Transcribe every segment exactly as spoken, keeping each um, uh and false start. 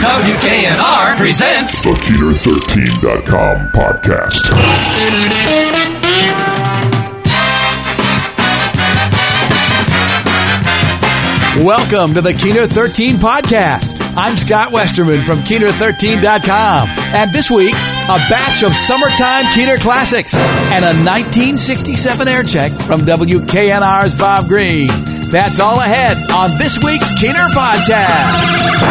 W K N R presents the Keener thirteen dot com podcast. Welcome to the Keener thirteen podcast. I'm Scott Westerman from Keener thirteen dot com. And this week, a batch of summertime Keener classics and a nineteen sixty-seven air check from W K N R's Bob Green. That's all ahead on this week's Keener podcast.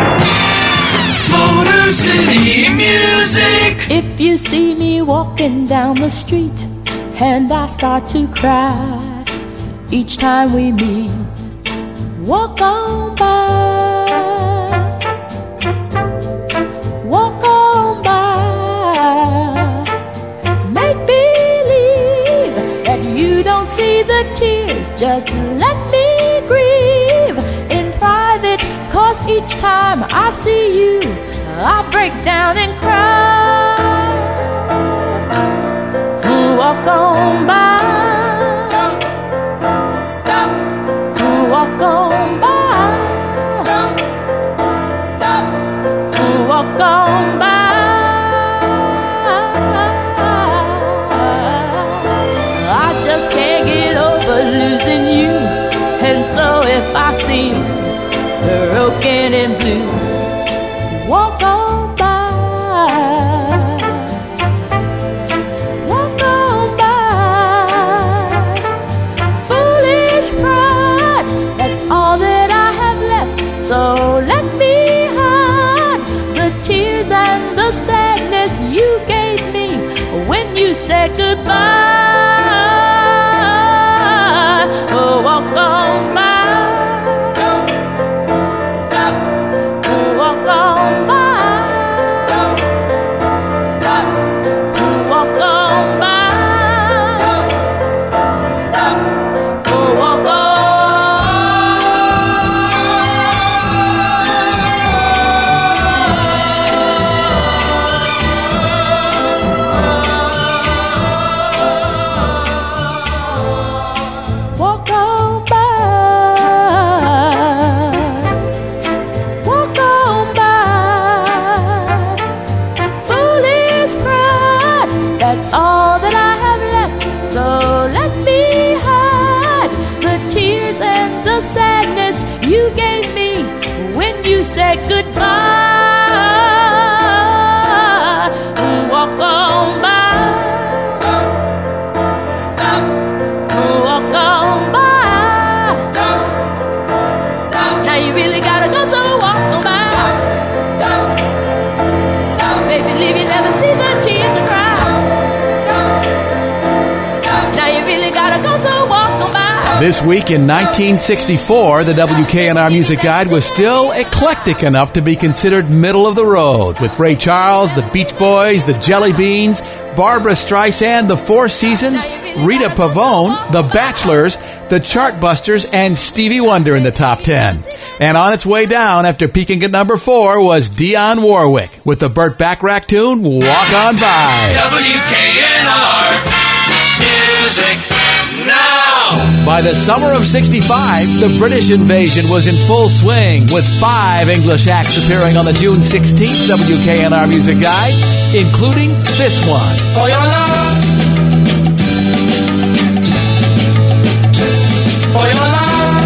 Motor City Music. If you see me walking down the street and I start to cry each time we meet, walk on by, walk on by. Make believe that you don't see the tears, just let me grieve in private, 'cause each time I see you I break down and cry. Walk on by, stop, walk on by, stop, walk on by. I just can't get over losing you, and so if I seem broken and blue, walk on by, walk on by. Foolish pride, that's all that I have left. So let me hide the tears and the sadness you gave me when you said goodbye. Oh, walk on by. Say goodbye. Walk on by. Stop. Walk on by. Stop. Now you really gotta go, so walk on by. Stop. Baby, leave you never see the tears and cry. Stop. Now you really gotta go, so walk on by. This week in nineteen sixty-four, the W K N R Music Guide was still eclectic enough to be considered middle of the road, with Ray Charles, the Beach Boys, the Jelly Beans, Barbra Streisand, the Four Seasons, Rita Pavone, the Bachelors, the Chartbusters, and Stevie Wonder in the top ten. And on its way down, after peaking at number four, was Dionne Warwick with the Burt Bacharach tune, Walk On By. W K N R Music Now. By the summer of sixty-five, the British invasion was in full swing, with five English acts appearing on the June sixteenth W K N R Music Guide, including this one. For your love, for your love,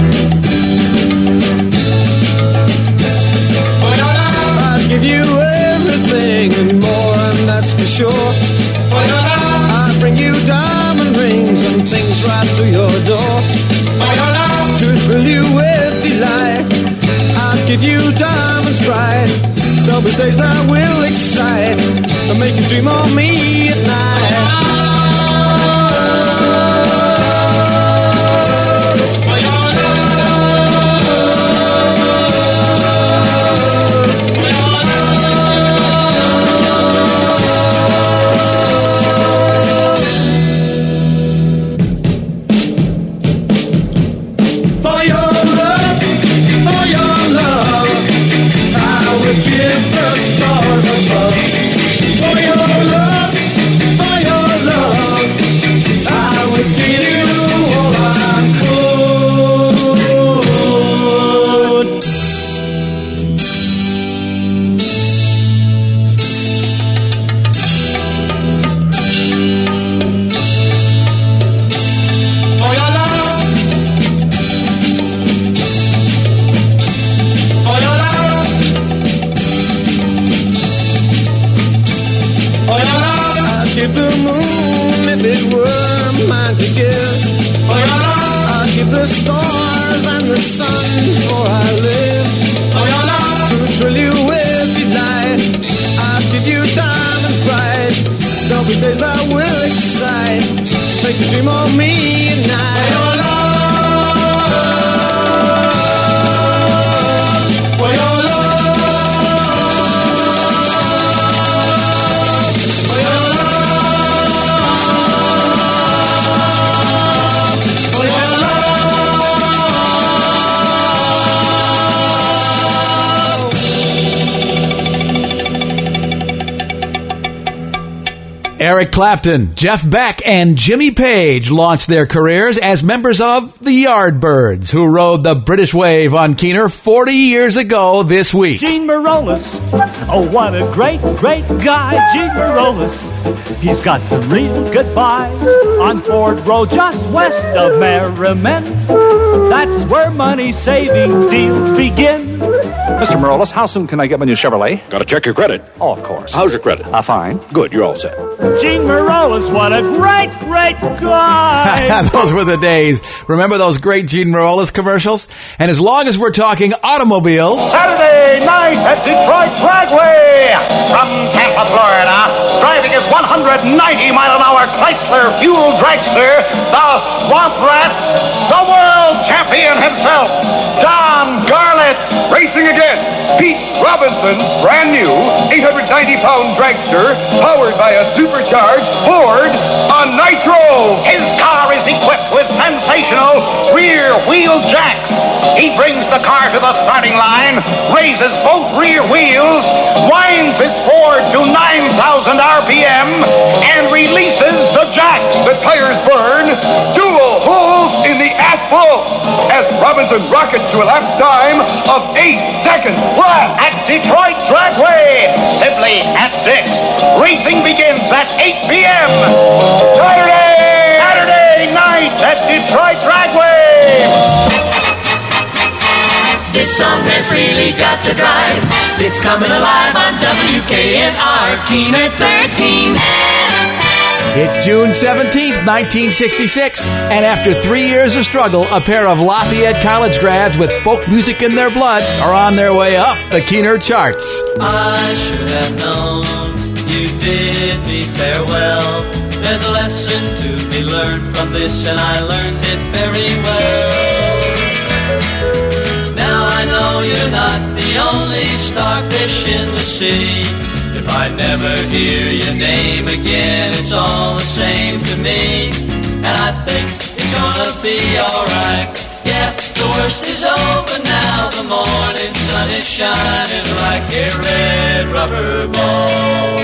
for your love, I'd give you everything and more, and that's for sure. For your love, I'd bring you diamond rings and things right to your door. for your love, To thrill you with delight, I'd give you diamonds bright. There'll be days that will excite and make you dream of me at night. for your love, for your For your love, for your love, I would give the stars above. For your love, for your love. the moon if it were mine to give. For your love, I'd give the stars and the sun for I live. for your love, To thrill you with delight, I'd give you diamonds bright. There'll be days that will excite, make you dream of me at for night. your love, for your love, for your love, for your Eric Clapton, Jeff Beck, and Jimmy Page launched their careers as members of the Yardbirds, who rode the British wave on Keener forty years ago this week. Gene Marolis, oh what a great, great guy, Gene Marolis. He's got some real good buys on Ford Road just west of Merriman. That's where money-saving deals begin. Mister Marolis, how soon can I get my new Chevrolet? Got to check your credit. Oh, of course. How's your credit? Uh, fine. Good, you're all set. Gene Marolis, what a great, great guy. Those were the days. Remember those great Gene Marolis commercials? And as long as we're talking automobiles, Saturday night at Detroit Dragway. From Tampa, Florida, driving his one hundred ninety mile an hour Chrysler fuel dragster, the Swamp Rat, the world champion himself, Don Garlits. Racing again, Pete Robinson's brand new eight hundred ninety pound dragster, powered by a supercharged Ford on Nitro. His car is equipped with sensational rear wheel jacks. He brings the car to the starting line, raises both rear wheels, winds his Ford to nine thousand R P M, and releases the jacks. The tires burn, dual holes in the asphalt, as Robinson rockets to a lap time of eight seconds flat at Detroit Dragway, simply at Dick's. Racing begins at eight p.m. Saturday, Saturday night at Detroit Dragway. This song has really got the drive. It's coming alive on W K N R Keener thirteen. it's June seventeenth, nineteen sixty-six, and after three years of struggle, a pair of Lafayette college grads with folk music in their blood are on their way up the Keener charts. I should have known you bid me farewell. There's a lesson to be learned from this, and I learned it very well. Now I know you're not the only starfish in the sea. If I never hear your name again, it's all the same to me. And I think it's gonna be alright. Yeah, the worst is over now. The morning sun is shining like a red rubber ball.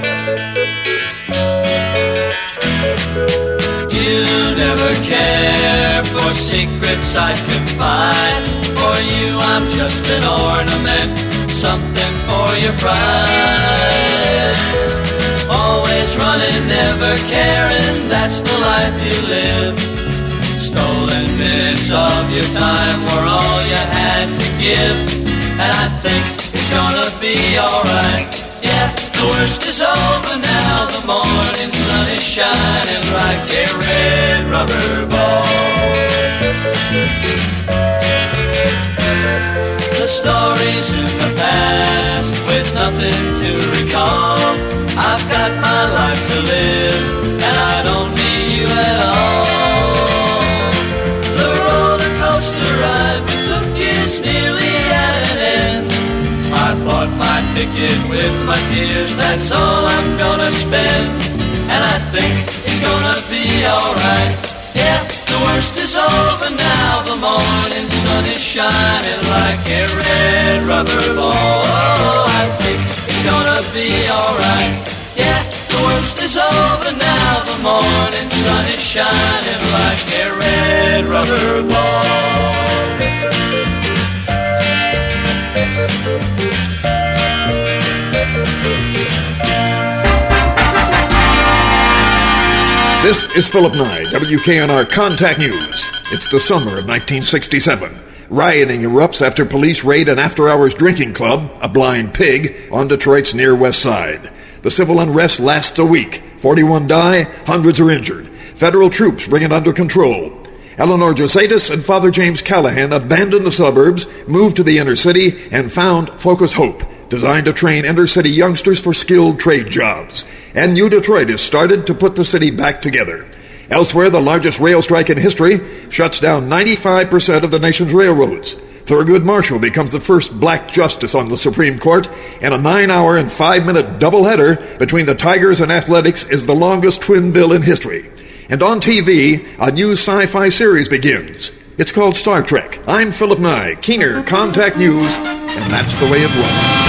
You never care for secrets I confide. For you I'm just an ornament, something for your pride. Always running, never caring, that's the life you live. Stolen minutes of your time were all you had to give. And I think it's gonna be alright. Yeah, the worst is over now. The morning sun is shining like a red rubber ball. The stories in the past with nothing to recall. I've got my life to live, and I don't need you at all. The roller coaster ride we took is nearly at an end. I bought my ticket with my tears, that's all I'm gonna spend. And I think it's gonna be alright. Yeah, the worst is over now. The morning sun is shining like a red rubber ball. Oh, I think it's gonna be alright. Yeah, the worst is over now. The morning sun is shining like a red rubber ball. This is Philip Nye, W K N R Contact News. It's the summer of nineteen sixty-seven. Rioting erupts after police raid an after-hours drinking club, a Blind Pig, on Detroit's near west side. The civil unrest lasts a week. forty-one die, hundreds are injured. Federal troops bring it under control. Eleanor Josatis and Father James Callahan abandoned the suburbs, moved to the inner city, and found Focus Hope, designed to train inner-city youngsters for skilled trade jobs. And New Detroit is started to put the city back together. Elsewhere, the largest rail strike in history shuts down ninety-five percent of the nation's railroads. Thurgood Marshall becomes the first black justice on the Supreme Court, and a nine-hour and five-minute doubleheader between the Tigers and Athletics is the longest twin bill in history. And on T V, a new sci-fi series begins. It's called Star Trek. I'm Philip Nye, Keener Contact News, and that's the way it was.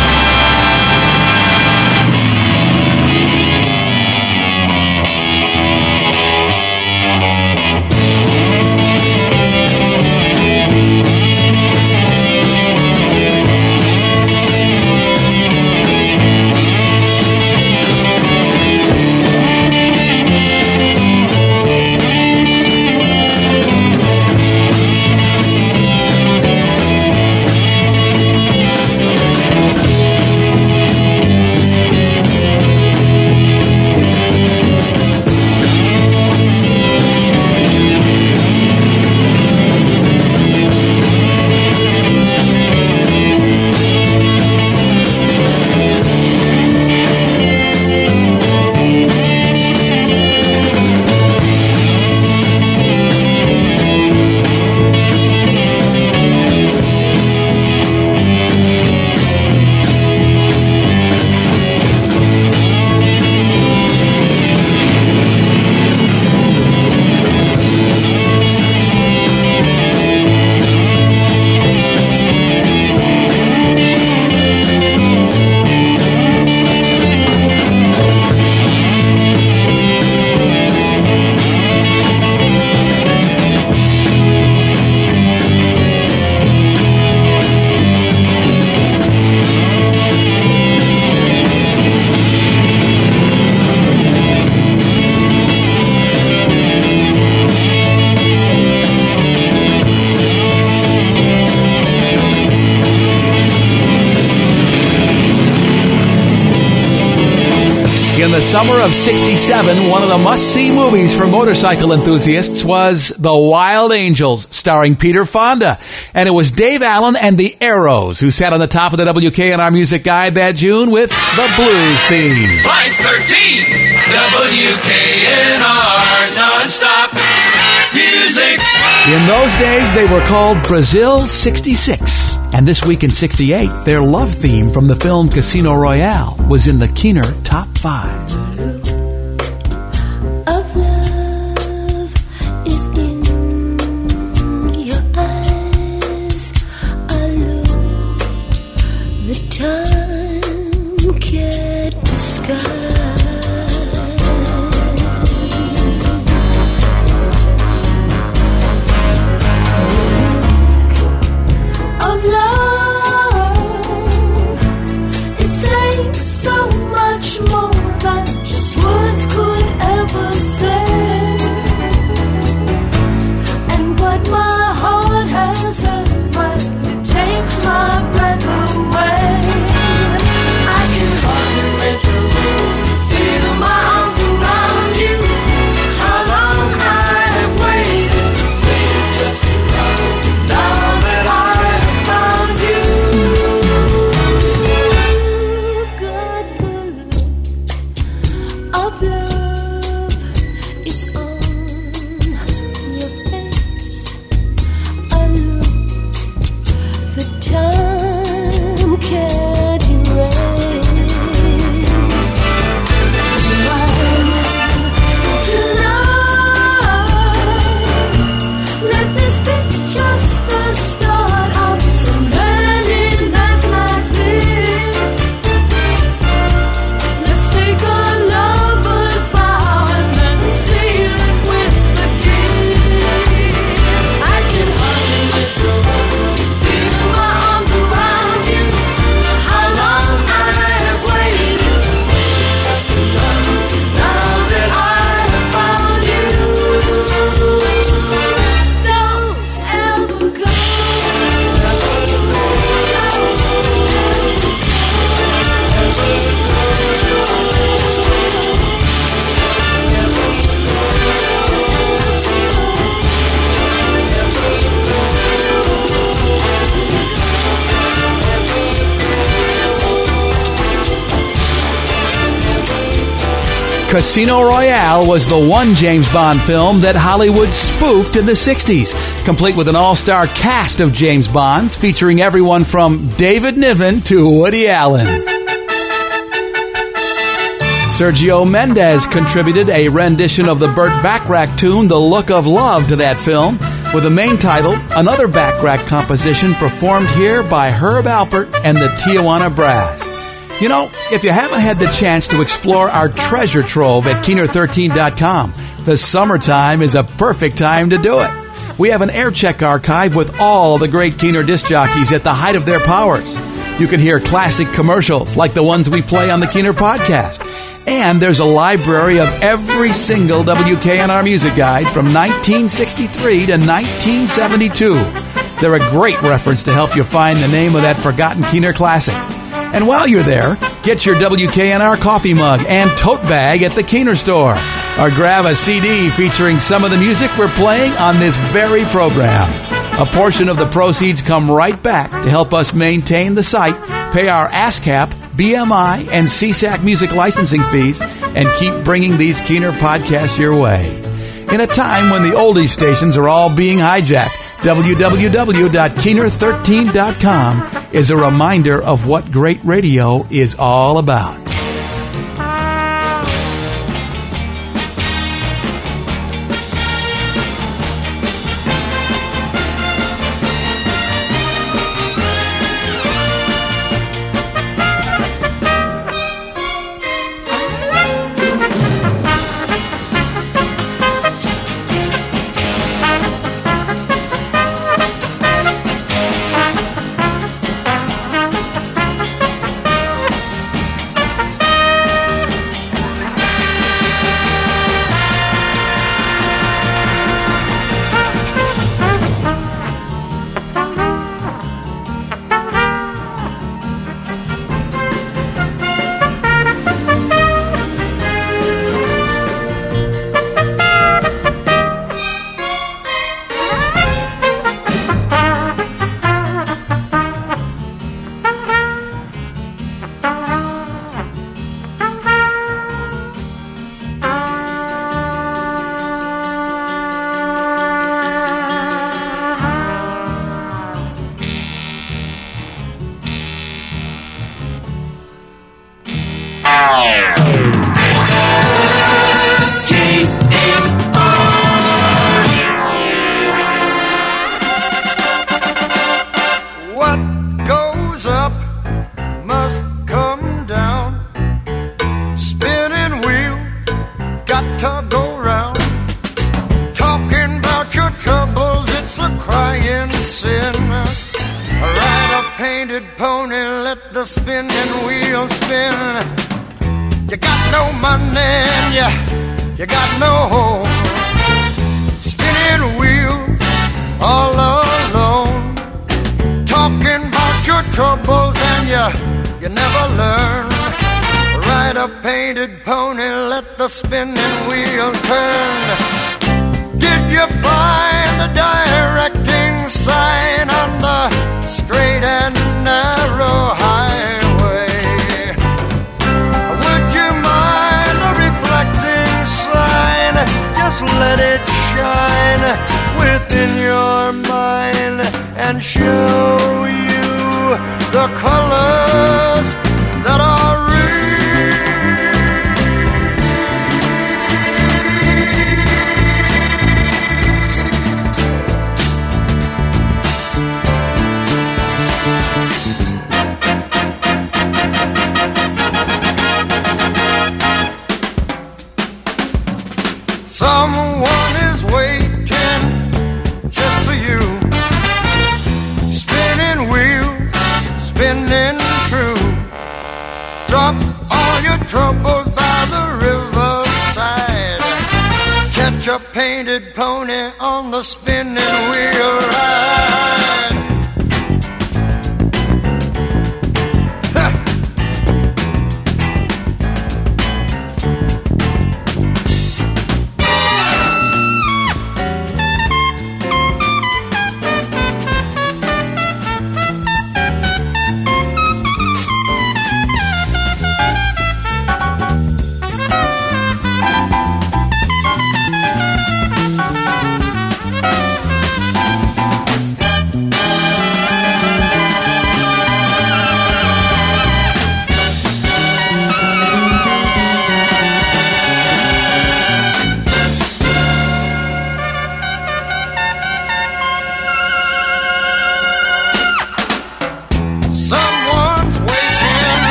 In the summer of sixty-seven, one of the must-see movies for motorcycle enthusiasts was The Wild Angels, starring Peter Fonda. And it was Dave Allen and the Arrows who sat on the top of the W K N R Music Guide that June with the blues theme. Flight thirteen, W K N R, non-stop music. In those days, they were called Brazil sixty-six. And this week in sixty-eight, their love theme from the film Casino Royale was in the Keener Top five. Of love is in your eyes. I look, the time can't disguise. My breath away. I can hardly wait to Casino Royale was the one James Bond film that Hollywood spoofed in the sixties, complete with an all-star cast of James Bonds featuring everyone from David Niven to Woody Allen. Sergio Mendes contributed a rendition of the Burt Bacharach tune The Look of Love to that film, with the main title, another Bacharach composition performed here by Herb Alpert and the Tijuana Brass. You know, if you haven't had the chance to explore our treasure trove at Keener thirteen dot com, the summertime is a perfect time to do it. We have an aircheck archive with all the great Keener disc jockeys at the height of their powers. You can hear classic commercials like the ones we play on the Keener podcast. And there's a library of every single W K N R music guide from nineteen sixty-three to nineteen seventy-two. They're a great reference to help you find the name of that forgotten Keener classic. And while you're there, get your W K N R coffee mug and tote bag at the Keener store. Or grab a C D featuring some of the music we're playing on this very program. A portion of the proceeds come right back to help us maintain the site, pay our ASCAP, B M I, and C S A C music licensing fees, and keep bringing these Keener podcasts your way. In a time when the oldies stations are all being hijacked, w w w dot keener thirteen dot com is a reminder of what great radio is all about.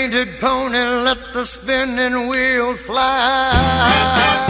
painted pony, let the spinning wheel fly.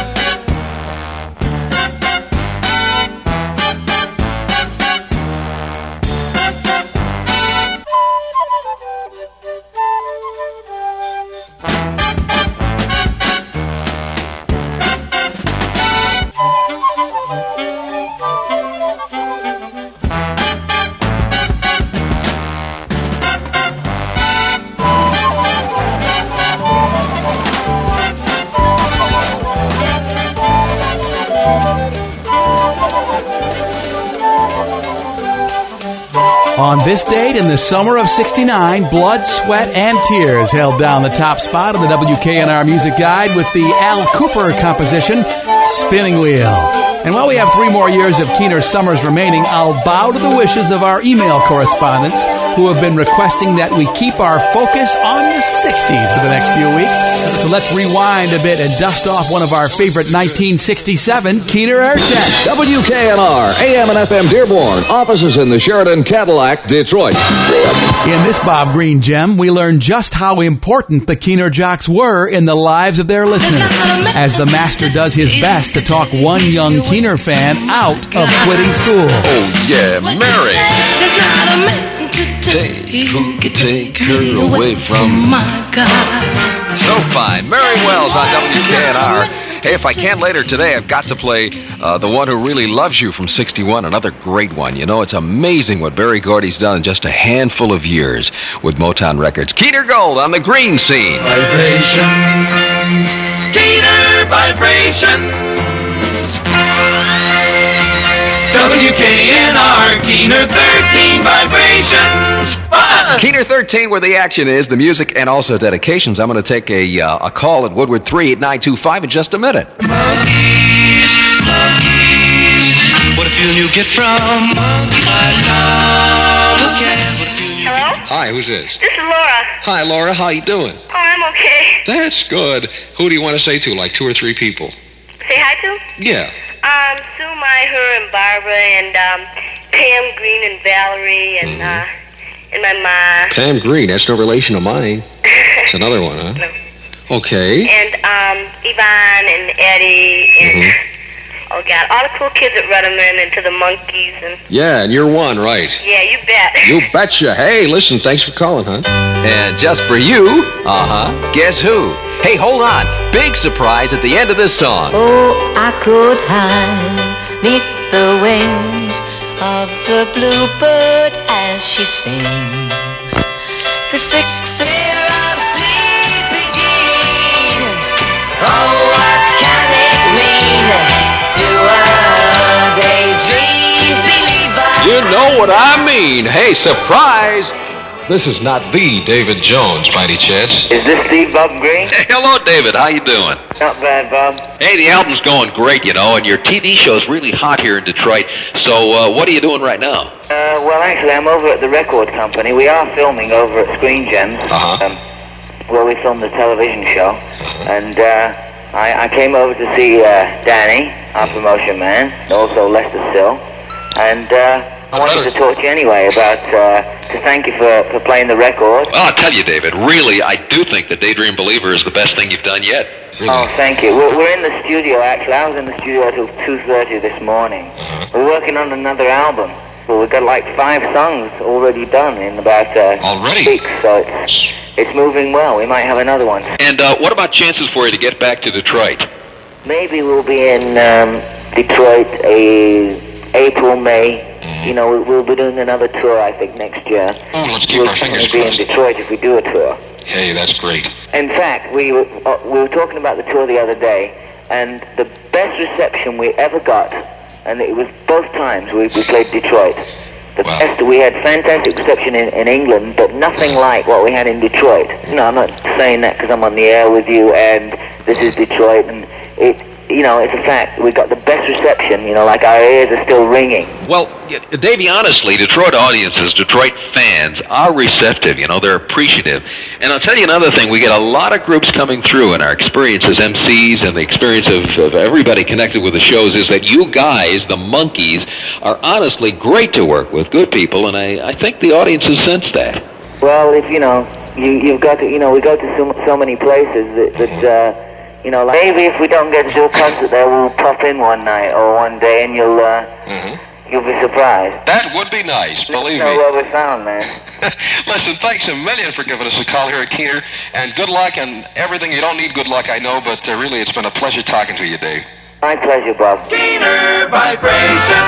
On this date in the summer of sixty-nine, Blood, Sweat, and Tears held down the top spot of the W K N R Music Guide with the Al Cooper composition, Spinning Wheel. And while we have three more years of Keener Summers remaining, I'll bow to the wishes of our email correspondents who have been requesting that we keep our focus on the sixties for the next few weeks. So let's rewind a bit and dust off one of our favorite nineteen sixty-seven Keener air checks. W K N R, A M and F M Dearborn, offices in the Sheridan Cadillac, Detroit. In this Bob Green gem, we learn just how important the Keener jocks were in the lives of their listeners, as the master does his best to talk one young Keener fan out of quitting school. Oh, yeah, Mary. Take, who could take her away from my God? So fine. Mary Wells on W K N R. Hey, if I can later today, I've got to play uh, The One Who Really Loves You from sixty-one, another great one. You know, it's amazing what Berry Gordy's done in just a handful of years with Motown Records. Keener Gold on the green scene. Vibrations, Keener vibrations. W K N R, Keener thirteen vibrations. Fun. Keener thirteen, where the action is, the music, and also dedications. I'm going to take a uh, a call at Woodward three eight nine two five in just a minute. Monkeys, monkeys, what a feeling you get from my love again. Hello? Hi, who's this? This is Laura. Hi, Laura. How you doing? Oh, I'm okay. That's good. Who do you want to say to? Like two or three people? Say hi to? Yeah. Um, Sue, my, her, and Barbara, and um, Pam Green and Valerie, and Mm-hmm. uh, and my ma. Pam Green. That's no relation of mine. It's another one, huh? No. Okay. And um, Yvonne and Eddie, and Mm-hmm. oh God, all the cool kids at Rudderman, and to the Monkeys, and Yeah, and you're one, right? yeah, you bet. You betcha. Hey, listen, thanks for calling, huh? And just for you, uh-huh, guess who? Hey, hold on. Big surprise at the end of this song. Oh, I could hide neath the wings of the bluebird as she sings. The sixth year of Sleepy Jean. Oh, what can it mean to a daydream believer? You know what I mean. Hey, surprise. This is not the David Jones, by any chance. Is this Steve Bob Green? Hey, hello, David. How you doing? Not bad, Bob. Hey, the album's going great, you know, and your T V show's really hot here in Detroit. So, uh, what are you doing right now? Uh, well, actually, I'm over at the record company. We are filming over at Screen Gems, Uh-huh. um, where we filmed the television show. And uh, I, I came over to see uh, Danny, our promotion man, and also Lester Sill. And uh, I wanted to talk to you anyway about, uh, to thank you for, for playing the record. Well, I'll tell you, David, really, I do think that Daydream Believer is the best thing you've done yet. Oh, thank you. We're, we're in the studio, actually. I was in the studio till two thirty this morning. We're working on another album. Well, we've got like five songs already done in about uh, Already? weeks, so it's, it's moving well. We might have another one. And uh, what about chances for you to get back to Detroit? Maybe we'll be in um, Detroit a April, May. You know, we'll, we'll be doing another tour, I think, next year. Oh, let's keep we'll our fingers be crossed. in Detroit if we do a tour. Hey, that's great. In fact, we were, uh, we were talking about the tour the other day, and the best reception we ever got, and it was both times we, we played Detroit. The Wow. best, we had fantastic reception in, in England, but nothing like what we had in Detroit. No, I'm not saying that because I'm on the air with you, and this is Detroit, and it, you know, it's a fact. We got the best reception, you know, like our ears are still ringing. Well, yeah, Davey, honestly, Detroit audiences, Detroit fans are receptive, you know, they're appreciative. And I'll tell you another thing, we get a lot of groups coming through, and our experience as M Cs and the experience of, of everybody connected with the shows is that you guys, the Monkeys, are honestly great to work with, good people, and I, I think the audiences sense that. Well, if, you know, you, you've got to, you know, we go to so, so many places that, that uh, you know, like maybe if we don't get to do a concert there, we'll pop in one night or one day, and you'll, uh, Mm-hmm. you'll be surprised. That would be nice, believe You know me. where we're found, man. Listen, thanks a million for giving us a call here at Keener, and good luck and everything. You don't need good luck, I know, but uh, really it's been a pleasure talking to you, Dave. My pleasure, Bob. Keener Vibration.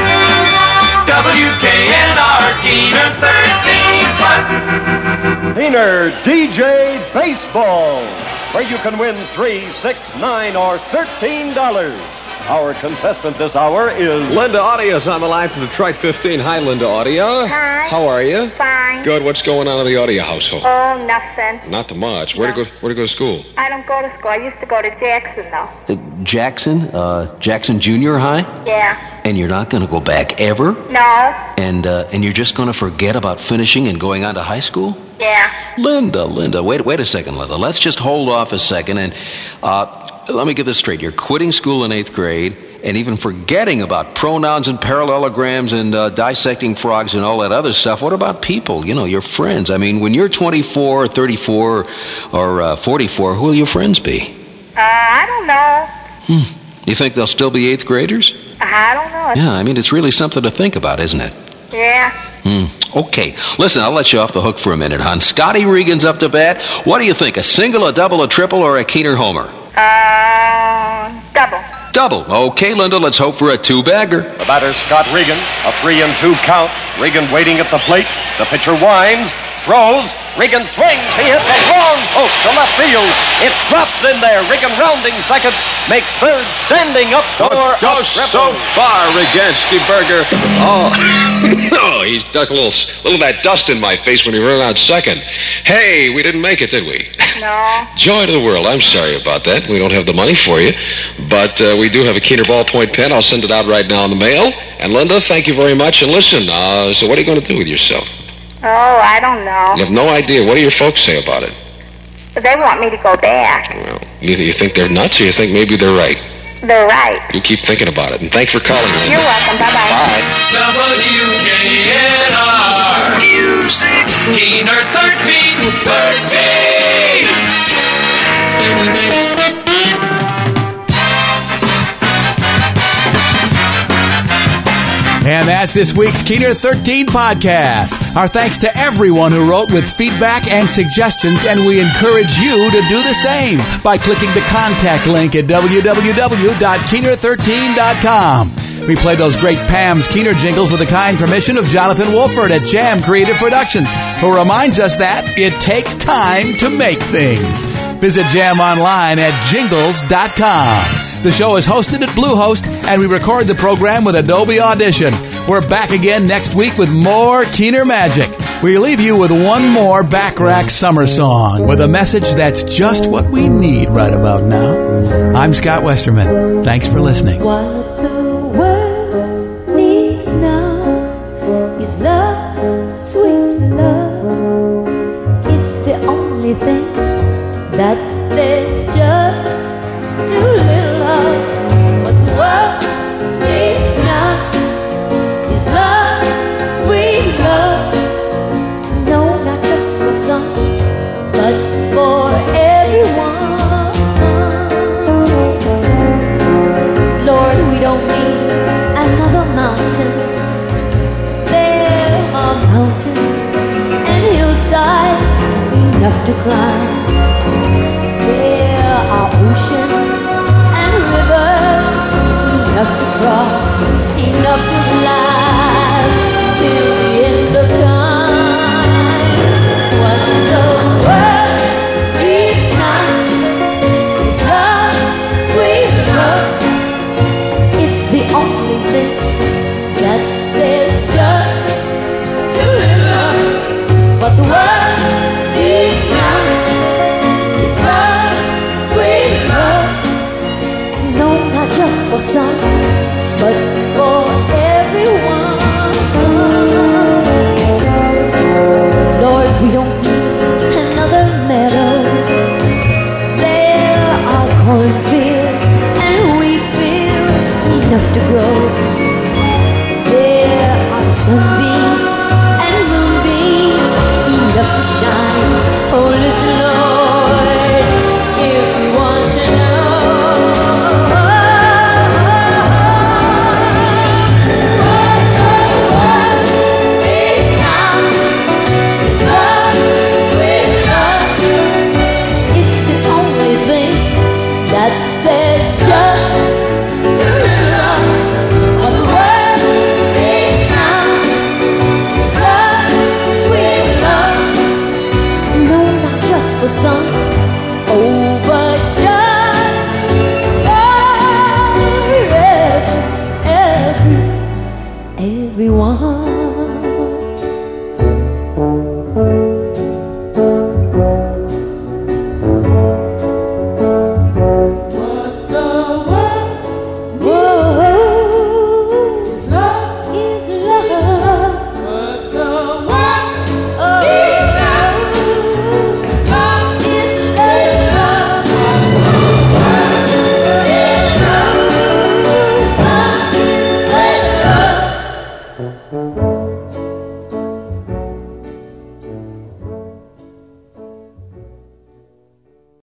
W K N R Keener thirteen button. Keener D J Baseball, where you can win three, six, nine, or thirteen dollars. Our contestant this hour is Linda Audio's on the line from Detroit fifteen. Hi, Linda Audio. Hi. How are you? Fine. Good. What's going on in the Audio household? Oh, nothing. Not too much. Where No. to go? Where to go to school? I don't go to school. I used to go to Jackson, though. Uh, Jackson, uh, Jackson Junior High, Yeah. and you're not going to go back ever, No. and uh, and you're just going to forget about finishing and going on to high school. Yeah. Linda, Linda, wait, wait a second, Linda. Let's just hold off a second and uh, let me get this straight. You're quitting school in eighth grade and even forgetting about pronouns and parallelograms and uh, dissecting frogs and all that other stuff. What about people? You know, your friends. I mean, when you're twenty-four, or thirty-four, or uh, forty-four, who will your friends be? Uh, I don't know. Hmm. You think they'll still be eighth graders? I don't know. Yeah, I mean, it's really something to think about, isn't it? Yeah. Hmm. Okay. Listen, I'll let you off the hook for a minute, hon. Scotty Regan's up to bat. What do you think, a single, a double, a triple, or a Keener homer? Uh, double. Double. Okay, Linda, let's hope for a two-bagger. the batter, Scott Regan. A three and two count. Regan waiting at the plate. The pitcher winds, throws. Regan swings. He hits a long post to left field. It drops in there. Regan rounding second. Makes third, standing up for a Goes so far, Regansky Burger. Oh, oh, he stuck a little, little of that dust in my face when he ran out second. Hey, we didn't make it, did we? No. Joy to the world. I'm sorry about that. We don't have the money for you, but uh, we do have a Keener ballpoint pen. I'll send it out right now in the mail. And Linda, thank you very much. And listen, uh, so what are you going to do with yourself? Oh, I don't know. You have no idea. What do your folks say about it? They want me to go back. Well, either you think they're nuts or you think maybe they're right. They're right. You keep thinking about it. And thanks for calling, Linda. You're welcome. Bye-bye. Bye. W K N R Music. Keener thirteen thirteen. And that's this week's Keener thirteen podcast. Our thanks to everyone who wrote with feedback and suggestions, and we encourage you to do the same by clicking the contact link at w w w dot keener thirteen dot com. We play those great Pam's Keener jingles with the kind permission of Jonathan Wolford at Jam Creative Productions, who reminds us that it takes time to make things. Visit Jam online at jingles dot com. The show is hosted at Bluehost, and we record the program with Adobe Audition. We're back again next week with more Keener magic. We leave you with one more Backrack summer song with a message that's just what we need right about now. I'm Scott Westerman. Thanks for listening. What the world needs now is love, sweet love. It's the only thing that there's just too little of. What the world needs now is love, sweet love. No, not just for some, but for everyone. Lord, we don't need another mountain. There are mountains and hillsides enough to climb. There are oceans and rivers enough to cross, enough to last till the end of time. What the world needs now is love, sweet love. It's the only thing that there's just too little of. What the world needs now is love, sweet love. No, not just for some, but for everyone. Oh,